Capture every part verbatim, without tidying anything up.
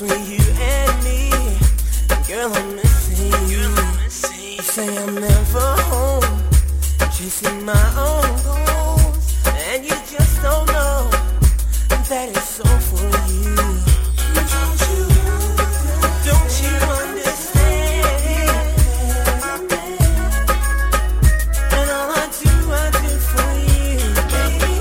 between you and me. Girl, I'm missing you. I say I'm never home, chasing my own goals, and you just don't know that it's so for you. Don't you, don't you understand? And all I do, I do for you. Baby,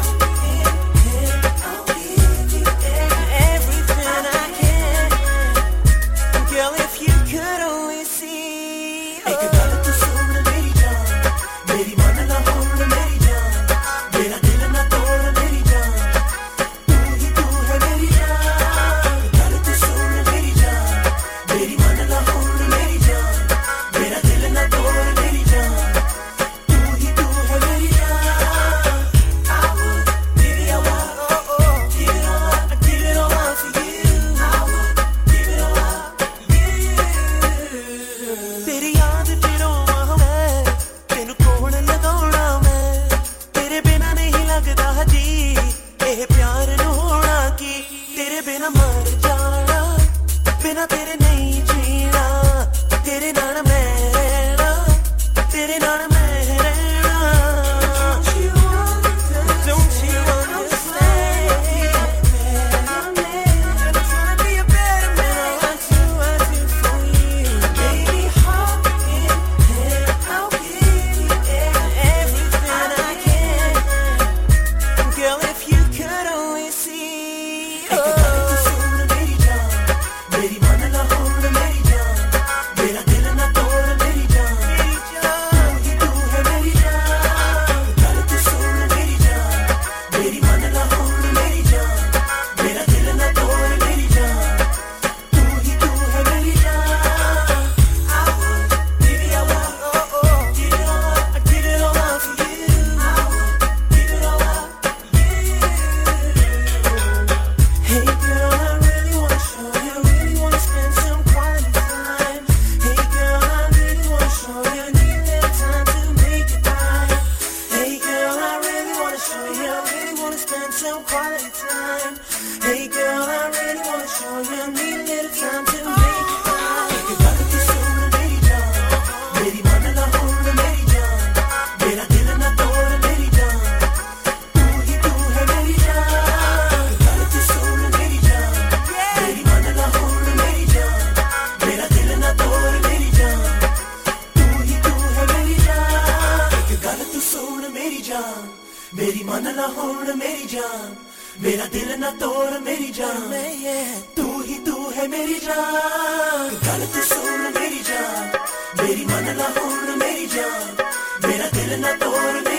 I'll give you everything I can. Girl, if you could only see. एक गल तू सुन मेरी जान, मेरी मन ना भूल मेरी जान, मेरा दिल ना तोड़ मेरी जान, तू ही तू है मेरी जान। गल तू सुन मेरी जान, मेरी मन ना भूल मेरी जान, मेरा दिल ना तोड़ मेरी जान, तू ही तू है मेरी जान। I would give it all up, oh oh, give it all up, I give it all up for you. I would give it all up, yeah. तेरी याद फिरों मैं, तेनू कोल लगाउणा मैं, तेरे बिना नहीं लगदा जी, एह प्यार नू होना की, तेरे बिना मर जाना, बिना तेरे नहीं जीना, तेरे नाल मैं रहना, तेरे नाल मैं रहना। Don't you understand? I'm trying to be a better man. I do, I do for you. Baby, hop in and I'll give you Everything I can. Girl, if you could only see. एक गल तू सुन मेरी जान, मेरी मन ना भूल मेरी जान, मेरा दिल ना तोड़ मेरी जान, तू ही तू है मेरी जान। गल तू सुन मेरी जान, मेरी मन ना भूल मेरी जान, मेरा दिल ना तोड़ मेरी जान, तू ही तू है मेरी जान। I would give it all up, oh oh, give it all up, I give it all up for you. I would give it all up, yeah. Hey girl, I really wanna show you, really wanna spend some quality time. Hey girl, I really wanna show you, need a little time to make it right. Hey girl, I really wanna show you, really wanna spend some quality time. Hey girl, I really wanna show you, need a little time to make it right. एक गल तू सुन मेरी जान, मेरी मन ना भूल मेरी जान, मेरा दिल ना तोड़ मेरी जान, तू ही तू है मेरी जान। गल तू सुन मेरी जान, मेरी मन ना भूल मेरी जान, मेरा दिल ना तोड़ मेरी जान, तू ही तू है मेरी जान। एक गल तू सुन मेरी जान, मेरी मन ना भूल मेरी जान, मेरा दिल ना तोड़ मेरी जान, तू ही तू है मेरी जान। गल तू सुन मेरी जान, मेरी मन ना भूल मेरी जान, मेरा दिल ना तोड़ मेरी